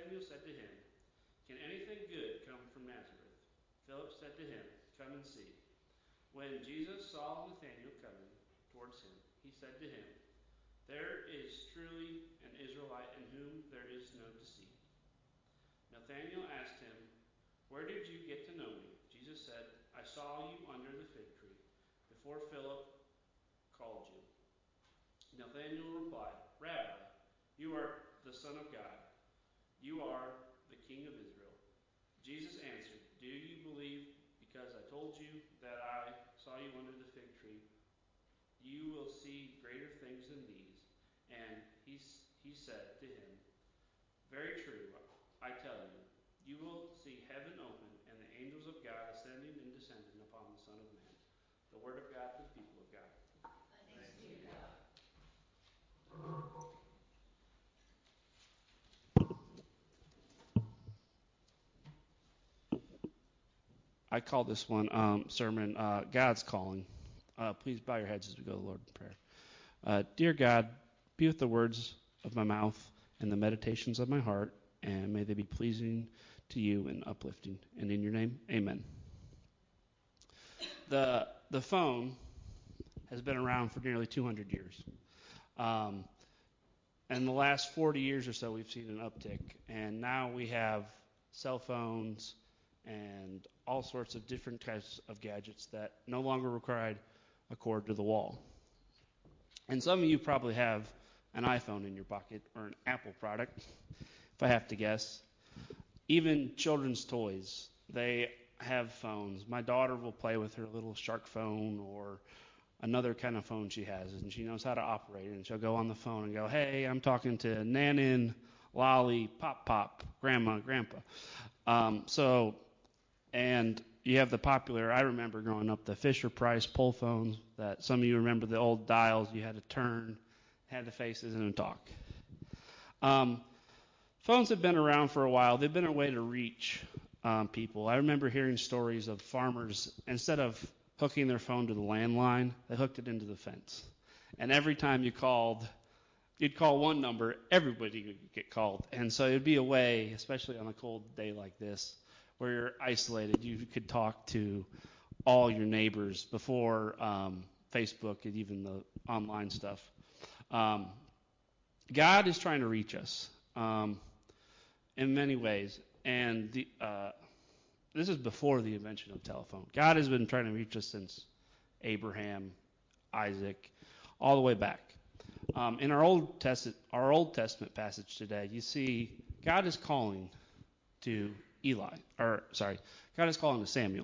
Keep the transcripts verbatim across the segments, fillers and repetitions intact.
Nathanael said to him, "Can anything good come from Nazareth?" Philip said to him, "Come and see." When Jesus saw Nathanael coming towards him, he said to him, "There is truly an Israelite in whom there is no deceit." Nathanael asked him, "Where did you get to know me?" Jesus said, "I saw you under the fig tree, before Philip called you." Nathanael replied, "Rabbi, you are the Son of God. You are the King of Israel." Jesus answered, "Do you believe because I told you that I saw you under the fig tree? You will see greater things than these." And he, he said to him, "Very true, I tell you, you will see heaven open and the angels of God ascending and descending upon the Son of Man." The word of God for the people of God. Thanks be to God. I call this one um, sermon uh, God's Calling. Uh, please bow your heads as we go to the Lord in prayer. Uh, dear God, be with the words of my mouth and the meditations of my heart, and may they be pleasing to you and uplifting. And in your name, amen. The the phone has been around for nearly two hundred years. Um, in the last forty years or so, we've seen an uptick, and now we have cell phones and all sorts of different types of gadgets that no longer require a cord to the wall. And some of you probably have an iPhone in your pocket or an Apple product, if I have to guess. Even children's toys, they have phones. My daughter will play with her little shark phone or another kind of phone she has, and she knows how to operate it. And she'll go on the phone and go, "Hey, I'm talking to Nanin, Lolly, Pop Pop, Grandma, Grandpa." Um, so, and you have the popular, I remember growing up, the Fisher-Price pull phones that some of you remember, the old dials you had to turn, had the faces and talk. Um, phones have been around for a while. They've been a way to reach um, people. I remember hearing stories of farmers, instead of hooking their phone to the landline, they hooked it into the fence. And every time you called, you'd call one number, everybody would get called. And so it'd be a way, especially on a cold day like this, where you're isolated, you could talk to all your neighbors before um, Facebook and even the online stuff. Um, God is trying to reach us um, in many ways, and the, uh, this is before the invention of telephone. God has been trying to reach us since Abraham, Isaac, all the way back. Um, in our Old Testament, our Old Testament passage today, you see God is calling to Eli, or sorry, God is calling to Samuel.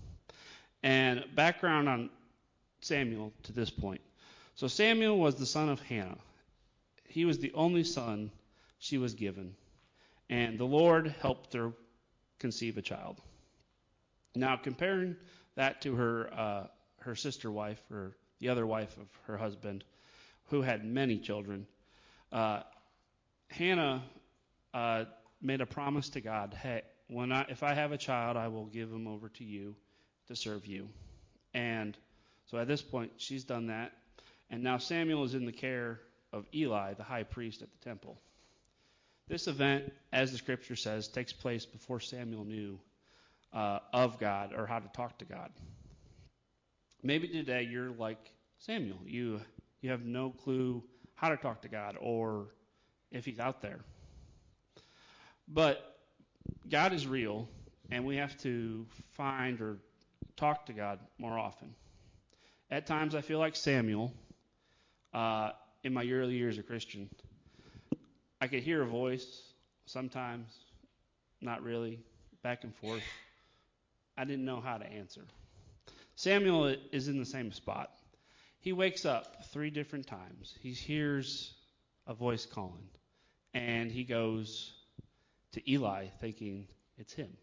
And background on Samuel to this point. So Samuel was the son of Hannah. He was the only son she was given. And the Lord helped her conceive a child. Now, comparing that to her uh, her sister wife, or the other wife of her husband, who had many children, uh, Hannah uh, made a promise to God, "Hey, when I, if I have a child, I will give him over to you to serve you." And so at this point, she's done that. And now Samuel is in the care of Eli, the high priest at the temple. This event, as the scripture says, takes place before Samuel knew uh, of God or how to talk to God. Maybe today you're like Samuel. You, you have no clue how to talk to God or if he's out there. But God is real, and we have to find or talk to God more often. At times, I feel like Samuel, uh, in my early years as a Christian. I could hear a voice, sometimes, not really, back and forth. I didn't know how to answer. Samuel is in the same spot. He wakes up three different times. He hears a voice calling, and he goes to Eli thinking it's him.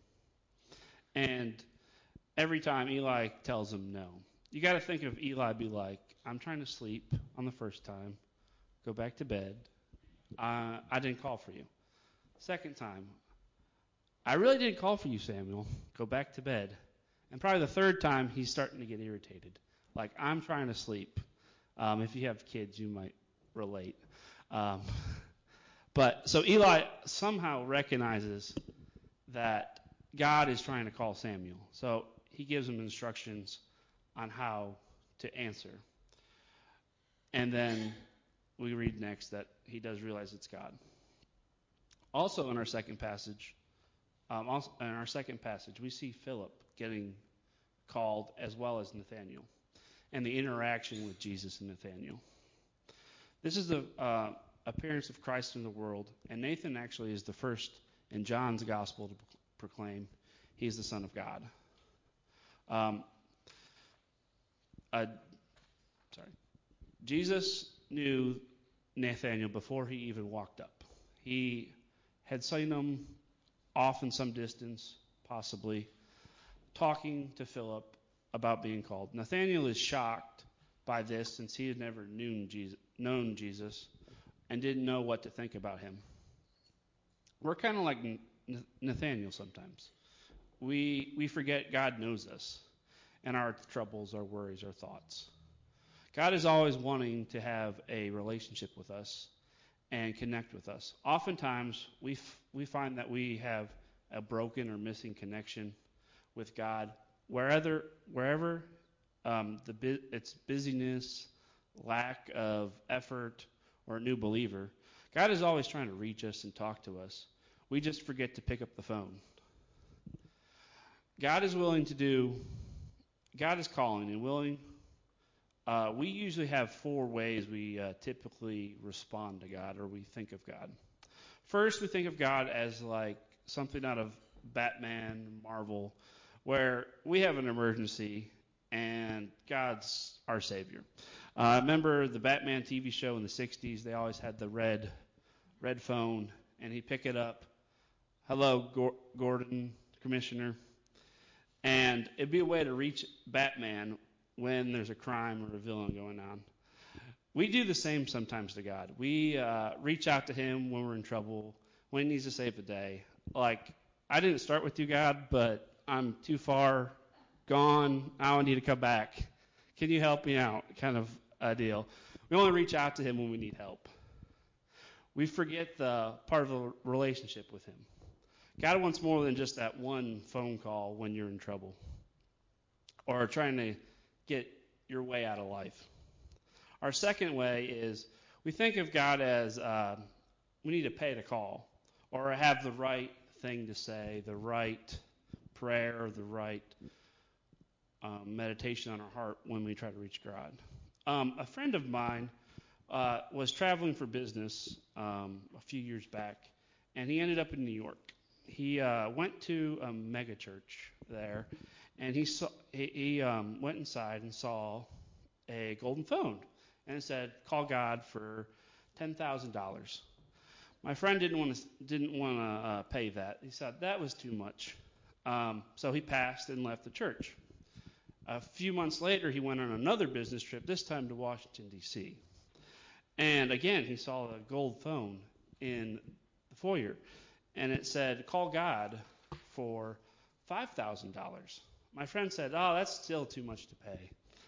And every time Eli tells him no. You got to think of Eli be like, "I'm trying to sleep on the first time. Go back to bed. Uh, I didn't call for you." Second time, "I really didn't call for you, Samuel. Go back to bed." And probably the third time, he's starting to get irritated. Like, "I'm trying to sleep." Um, if you have kids, you might relate. Um, But so Eli somehow recognizes that God is trying to call Samuel. So he gives him instructions on how to answer. And then we read next that he does realize it's God. Also in our second passage, um, also in our second passage, we see Philip getting called as well as Nathanael, and the interaction with Jesus and Nathanael. This is the uh, appearance of Christ in the world, and Nathan actually is the first in John's gospel to proclaim he is the Son of God. Um, uh, sorry, Jesus knew Nathanael before he even walked up. He had seen him off in some distance, possibly, talking to Philip about being called. Nathanael is shocked by this since he had never known Jesus, known Jesus and didn't know what to think about him. We're kind of like Nathanael sometimes. We we forget God knows us and our troubles, our worries, our thoughts. God is always wanting to have a relationship with us and connect with us. Oftentimes, we f- we find that we have a broken or missing connection with God wherever wherever um, the bu- it's busyness, lack of effort, or a new believer. God is always trying to reach us and talk to us. We just forget to pick up the phone. God is willing to do. God is calling and willing. Uh, we usually have four ways we uh, typically respond to God or we think of God. First, we think of God as like something out of Batman, Marvel, where we have an emergency and God's our Savior. Uh, remember the Batman T V show in the sixties? They always had the red, red phone, and he'd pick it up. Hello, Go- Gordon, Commissioner. And it'd be a way to reach Batman when there's a crime or a villain going on. We do the same sometimes to God. We uh, reach out to him when we're in trouble, when he needs to save the day. Like, I didn't start with you, God, but I'm too far gone. Now I need to come back. Can you help me out? Kind of a deal. We only reach out to him when we need help. We forget the part of the relationship with him. God wants more than just that one phone call when you're in trouble or trying to get your way out of life. Our second way is we think of God as uh, we need to pay the call or have the right thing to say, the right prayer, the right um, meditation on our heart when we try to reach God. Um, a friend of mine uh, was traveling for business um, a few years back, and he ended up in New York. He uh, went to a mega church there, and he saw he, he um, went inside and saw a golden phone, and it said, "Call God for ten thousand dollars." My friend didn't want to didn't want to uh, pay that. He said that was too much, um, so he passed and left the church. A few months later, he went on another business trip, this time to Washington D C, and again he saw a gold phone in the foyer. And it said, "Call God for five thousand dollars." My friend said, "Oh, that's still too much to pay."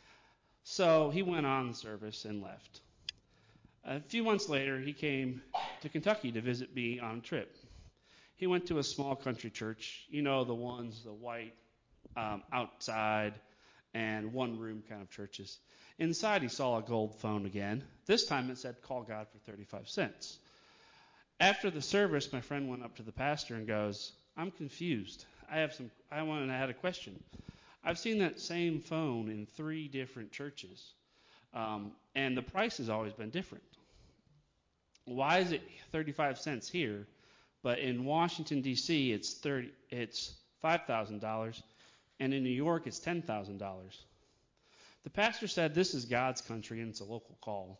So he went on the service and left. A few months later, he came to Kentucky to visit me on a trip. He went to a small country church, you know, the ones, the white, um, outside, and one-room kind of churches. Inside, he saw a gold phone again. This time it said, "Call God for thirty-five cents. After the service, my friend went up to the pastor and goes, "I'm confused. I have some. I wanted. I had a question. I've seen that same phone in three different churches, um, and the price has always been different. Why is it thirty-five cents here, but in Washington D C it's thirty. It's five thousand dollars, and in New York it's ten thousand dollars." The pastor said, "This is God's country, and it's a local call."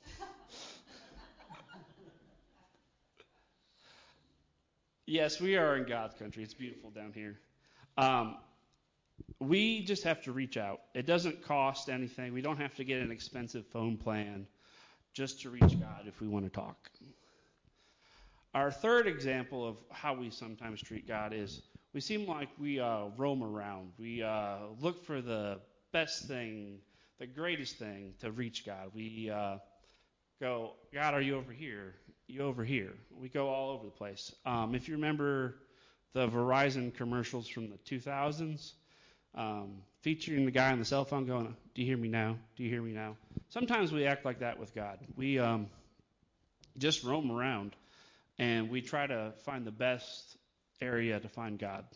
Yes, we are in God's country. It's beautiful down here. Um, we just have to reach out. It doesn't cost anything. We don't have to get an expensive phone plan just to reach God if we want to talk. Our third example of how we sometimes treat God is we seem like we uh, roam around. We uh, look for the best thing, the greatest thing to reach God. We uh, go, "God, are you over here?" you over here. We go all over the place. Um, if you remember the Verizon commercials from the two thousands, um, featuring the guy on the cell phone going, "Do you hear me now? Do you hear me now?" Sometimes we act like that with God. We um, just roam around, and we try to find the best area to find God.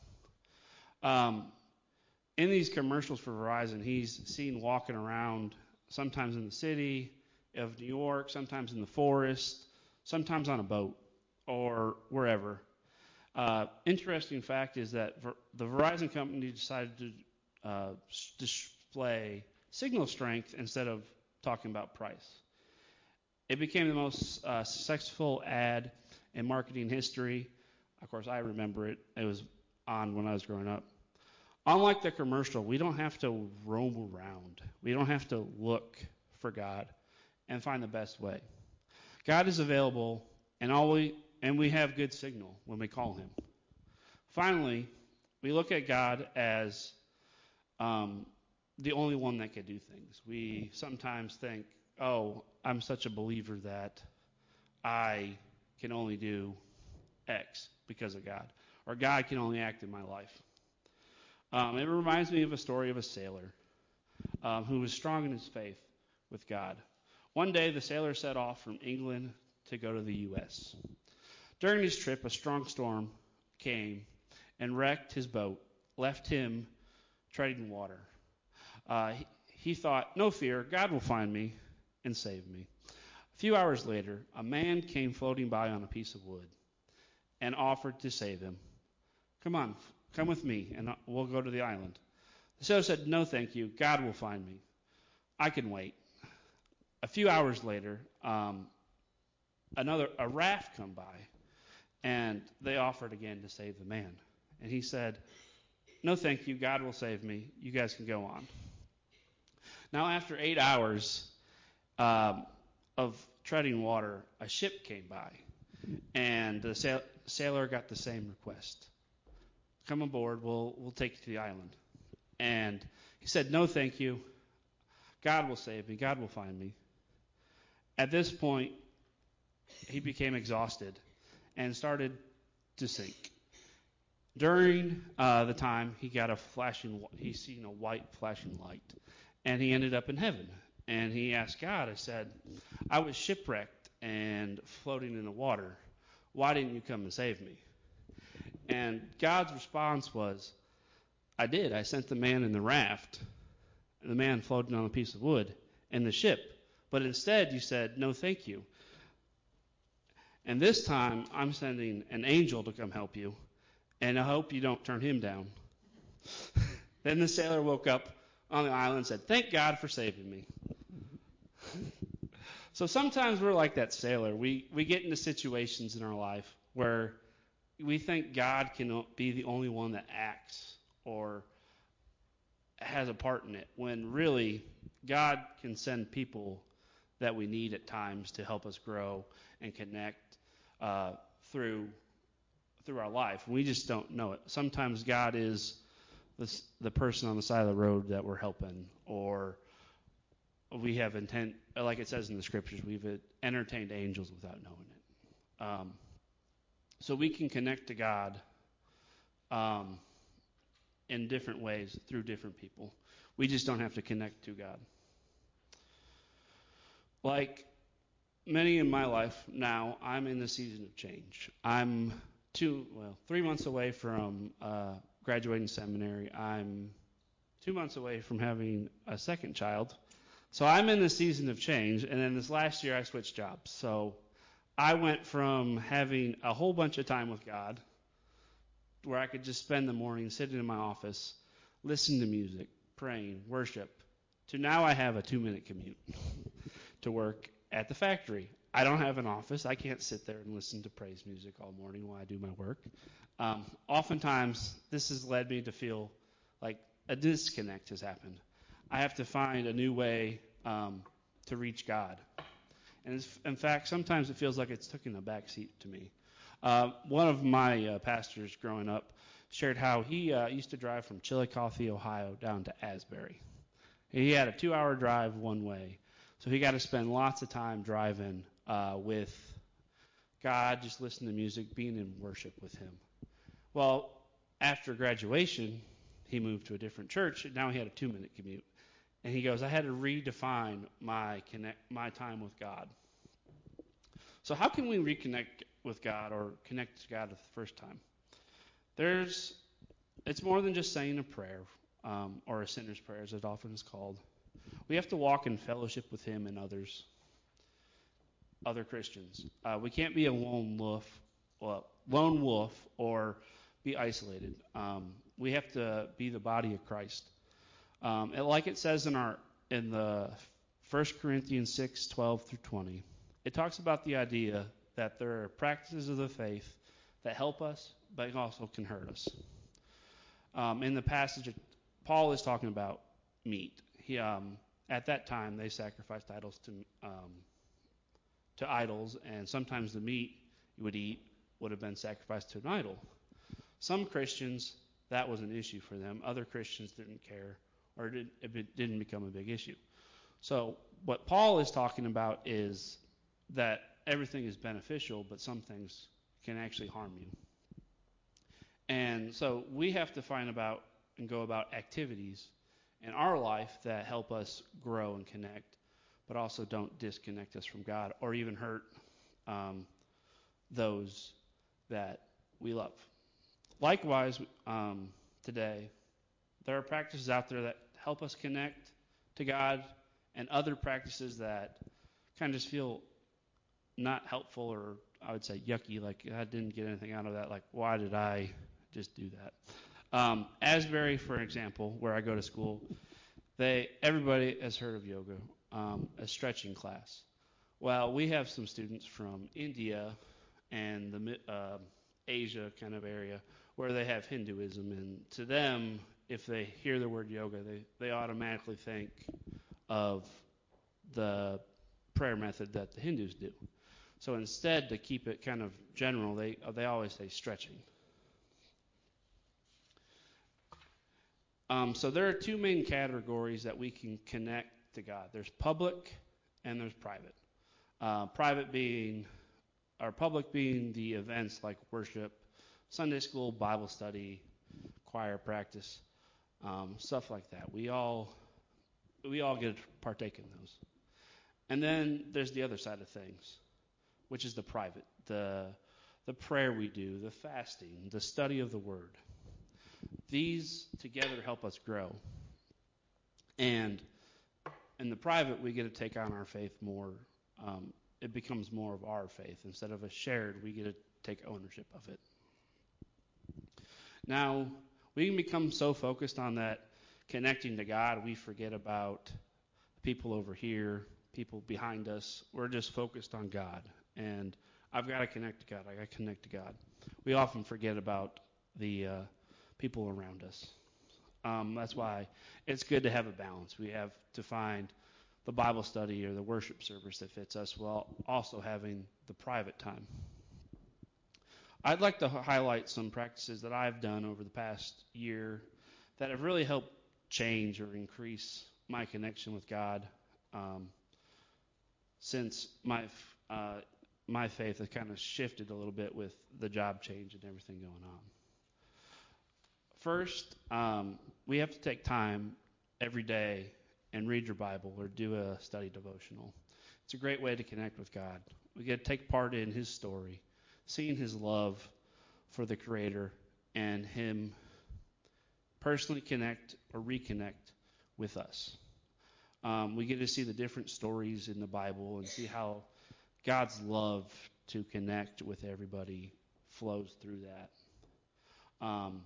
Um, in these commercials for Verizon, he's seen walking around, sometimes in the city of New York, sometimes in the forest, sometimes on a boat or wherever. Uh, interesting fact is that Ver- the Verizon company decided to uh, s- display signal strength instead of talking about price. It became the most uh, successful ad in marketing history. Of course, I remember it. It was on when I was growing up. Unlike the commercial, we don't have to roam around. We don't have to look for God and find the best way. God is available, and all we and we have good signal when we call him. Finally, we look at God as um, the only one that can do things. We sometimes think, oh, I'm such a believer that I can only do X because of God, or God can only act in my life. Um, it reminds me of a story of a sailor um, who was strong in his faith with God. One day, the sailor set off from England to go to the U S During his trip, a strong storm came and wrecked his boat, left him treading water. Uh, he, he thought, no fear, God will find me and save me. A few hours later, a man came floating by on a piece of wood and offered to save him. Come on, come with me, and we'll go to the island. The sailor said, no, thank you. God will find me. I can wait. A few hours later, um, another a raft come by, and they offered again to save the man. And he said, no, thank you. God will save me. You guys can go on. Now, after eight hours um, of treading water, a ship came by, and the sail- sailor got the same request. Come aboard. We'll we'll take you to the island. And he said, no, thank you. God will save me. God will find me. At this point, he became exhausted and started to sink. During uh, the time, he got a flashing, he seen a white flashing light, and he ended up in heaven. And he asked God, I said, I was shipwrecked and floating in the water. Why didn't you come and save me? And God's response was, I did. I sent the man in the raft, the man floating on a piece of wood, and the ship. But instead, you said, no, thank you. And this time, I'm sending an angel to come help you, and I hope you don't turn him down. Then the sailor woke up on the island and said, thank God for saving me. So sometimes we're like that sailor. We, we get into situations in our life where we think God can be the only one that acts or has a part in it, when really God can send people that we need at times to help us grow and connect uh, through through our life. We just don't know it. Sometimes God is the, the person on the side of the road that we're helping, or we have intent, like it says in the scriptures, we've entertained angels without knowing it. Um, so we can connect to God um, in different ways through different people. We just don't have to connect to God. Like many in my life now, I'm in the season of change. I'm two, well, three months away from uh, graduating seminary. I'm two months away from having a second child. So I'm in the season of change. And then this last year, I switched jobs. So I went from having a whole bunch of time with God, where I could just spend the morning sitting in my office, listening to music, praying, worship, to now I have a two-minute commute to work at the factory. I don't have an office. I can't sit there and listen to praise music all morning while I do my work. Um, oftentimes, this has led me to feel like a disconnect has happened. I have to find a new way um, to reach God. And it's, in fact, sometimes it feels like it's taking a back seat to me. Uh, one of my uh, pastors growing up shared how he uh, used to drive from Chillicothe, Ohio, down to Asbury. He had a two-hour drive one way, so he got to spend lots of time driving uh, with God, just listen to music, being in worship with him. Well, after graduation, he moved to a different church, and now he had a two-minute commute. And he goes, I had to redefine my connect, my time with God. So how can we reconnect with God or connect to God for the first time? There's, it's more than just saying a prayer, um, or a sinner's prayer, as it often is called. We have to walk in fellowship with him and others, other Christians. Uh, we can't be a lone wolf, well, lone wolf or be isolated. Um, we have to be the body of Christ. Um, and like it says in our in the First Corinthians six, twelve through twenty, it talks about the idea that there are practices of the faith that help us, but also can hurt us. Um, in the passage, Paul is talking about meat. He, um, at that time, they sacrificed idols to um, to idols, and sometimes the meat you would eat would have been sacrificed to an idol. Some Christians, that was an issue for them. Other Christians didn't care, or it, it didn't become a big issue. So what Paul is talking about is that everything is beneficial, but some things can actually harm you. And so we have to find about and go about activities in our life that help us grow and connect, but also don't disconnect us from God or even hurt um, those that we love. Likewise, um, today, there are practices out there that help us connect to God and other practices that kind of just feel not helpful, or I would say yucky, like I didn't get anything out of that, like why did I just do that? Um, Asbury, for example, where I go to school, they everybody has heard of yoga, um, a stretching class. Well, we have some students from India and the uh, Asia kind of area where they have Hinduism, and to them, if they hear the word yoga, they, they automatically think of the prayer method that the Hindus do. So instead, to keep it kind of general, they they always say stretching. Um, so there are two main categories that we can connect to God. There's public and there's private. Uh, private being, or public being the events like worship, Sunday school, Bible study, choir practice, um, stuff like that. We all we all get to partake in those. And then there's the other side of things, which is the private, the the prayer we do, the fasting, the study of the Word. These together help us grow. And in the private, we get to take on our faith more. Um, it becomes more of our faith. Instead of a shared, we get to take ownership of it. Now, we can become so focused on that connecting to God, we forget about people over here, people behind us. We're just focused on God. And I've got to connect to God. I got to connect to God. We often forget about the uh, people around us. Um, that's why it's good to have a balance. We have to find the Bible study or the worship service that fits us while also having the private time. I'd like to highlight some practices that I've done over the past year that have really helped change or increase my connection with God um, since my uh, my faith has kind of shifted a little bit with the job change and everything going on. First, um, we have to take time every day and read your Bible or do a study devotional. It's a great way to connect with God. We get to take part in His story, seeing His love for the Creator and Him personally connect or reconnect with us. Um, we get to see the different stories in the Bible and see how God's love to connect with everybody flows through that. Um,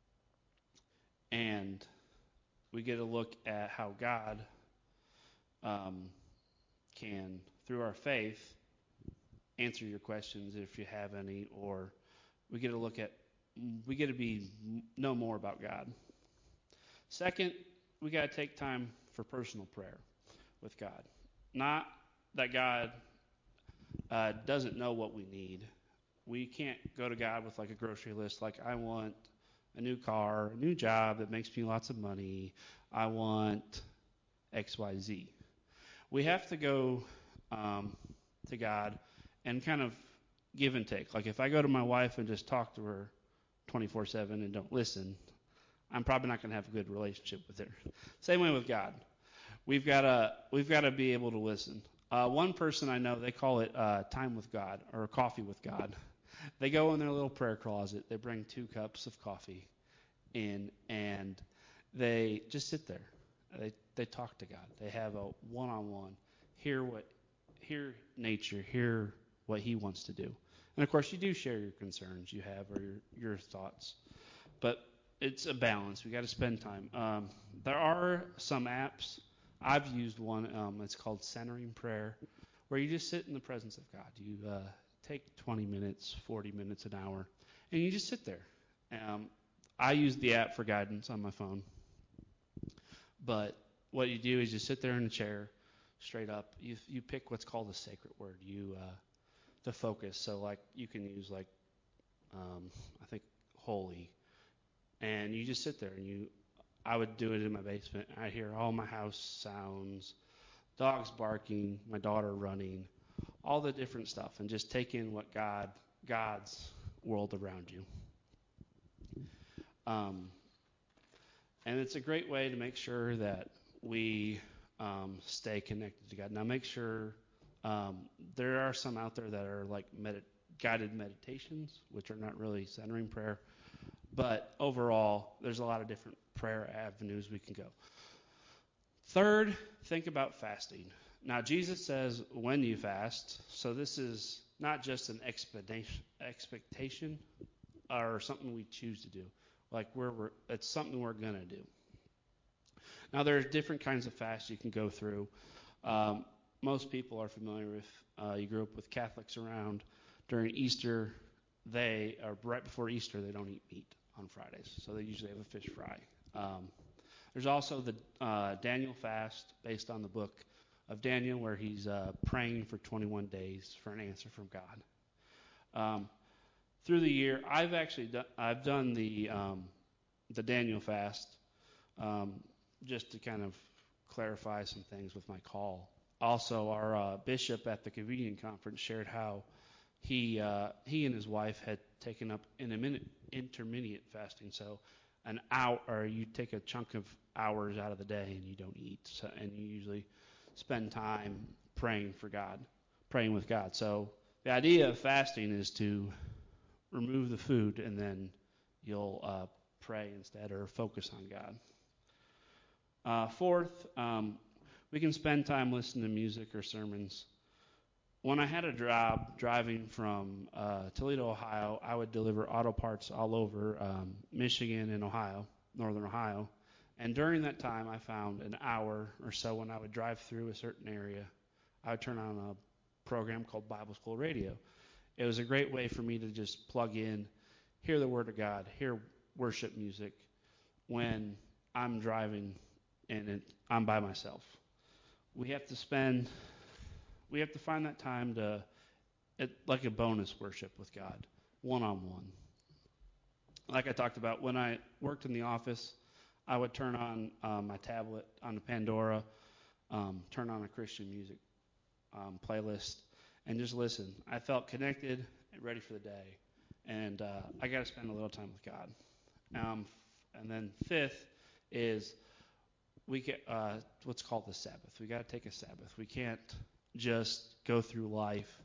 and we get a look at how God um, can, through our faith, answer your questions if you have any, or we get to look at, we get to be know more about God. Second, we got to take time for personal prayer with God. Not that God uh, doesn't know what we need. We can't go to God with like a grocery list, like I want a new car, a new job that makes me lots of money. I want X Y Z. We have to go um, to God and kind of give and take. Like if I go to my wife and just talk to her twenty-four seven and don't listen, I'm probably not going to have a good relationship with her. Same way with God. We've got to we've got to be able to listen. Uh, one person I know, they call it uh, time with God or coffee with God. They go in their little prayer closet. They bring two cups of coffee in, and they just sit there. They they talk to God. They have a one-on-one. Hear what, hear nature. Hear what He wants to do. And of course, you do share your concerns you have or your your thoughts, but it's a balance. We got to spend time. Um, there are some apps. I've used one. Um, it's called Centering Prayer, where you just sit in the presence of God. You uh, take twenty minutes, forty minutes, an hour, and you just sit there. Um, I use the app for guidance on my phone. But what you do is you sit there in a chair, straight up. You you pick what's called a sacred word. You uh, the focus. So like you can use like um, I think holy, and you just sit there and you. I would do it in my basement. I hear all my house sounds, dogs barking, my daughter running, all the different stuff, and just take in what God God's world around you. Um, and it's a great way to make sure that we um, stay connected to God. Now, make sure um, there are some out there that are like med- guided meditations, which are not really centering prayer. But overall, there's a lot of different prayer avenues we can go. Third, think about fasting. Now, Jesus says when you fast, so this is not just an expectation, expectation or something we choose to do. Like we're, we're it's something we're going to do. Now, there's different kinds of fasts you can go through. Um, most people are familiar with, uh, you grew up with Catholics around. During Easter, they, or right before Easter, they don't eat meat on Fridays. So they usually have a fish fry. Um, there's also the uh, Daniel fast based on the book of Daniel, where he's uh, praying for twenty-one days for an answer from God. Um, through the year, I've actually done, I've done the um, the Daniel fast um, just to kind of clarify some things with my call. Also, our uh, bishop at the Convenient Conference shared how he uh, he and his wife had taken up intermittent intermediate fasting. So an hour, or you take a chunk of hours out of the day and you don't eat, so, and you usually spend time praying for God, praying with God. So the idea of fasting is to remove the food and then you'll uh, pray instead or focus on God. Uh, fourth, um, we can spend time listening to music or sermons. When I had a job driving from uh, Toledo, Ohio, I would deliver auto parts all over um, Michigan and Ohio, northern Ohio. And during that time, I found an hour or so when I would drive through a certain area, I would turn on a program called Bible School Radio. It was a great way for me to just plug in, hear the Word of God, hear worship music when I'm driving and it, I'm by myself. We have to spend... We have to find that time to, it, like a bonus worship with God, one-on-one. Like I talked about, when I worked in the office, I would turn on um, my tablet on the Pandora, um, turn on a Christian music um, playlist, and just listen. I felt connected and ready for the day, and uh, I got to spend a little time with God. Um, and then fifth is we get uh, what's called the Sabbath. We got to take a Sabbath. We can't just go through life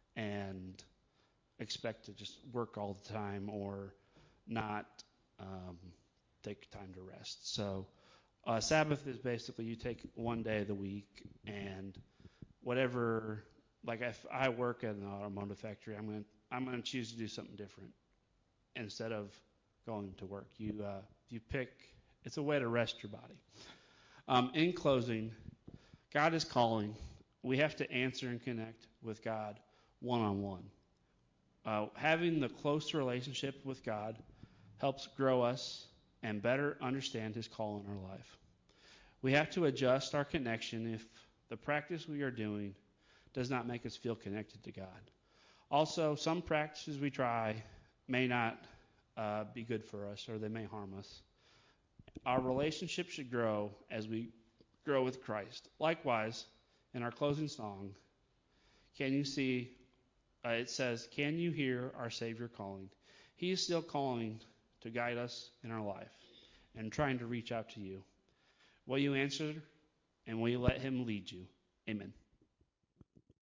and expect to just work all the time or not um, take time to rest. So uh, Sabbath is basically you take one day of the week and whatever, like if I work at an automotive factory, I'm going to I'm going to choose to do something different instead of going to work. You uh, you pick, it's a way to rest your body. Um, in closing, God is calling. We have to answer and connect with God one-on-one. Uh, having the close relationship with God helps grow us and better understand His call in our life. We have to adjust our connection if the practice we are doing does not make us feel connected to God. Also, some practices we try may not uh, be good for us or they may harm us. Our relationship should grow as we grow with Christ. Likewise, in our closing song, can you see uh, it says, "Can you hear our Savior calling?" He is still calling to guide us in our life and trying to reach out to you. Will you answer, and will you let him lead you? Amen.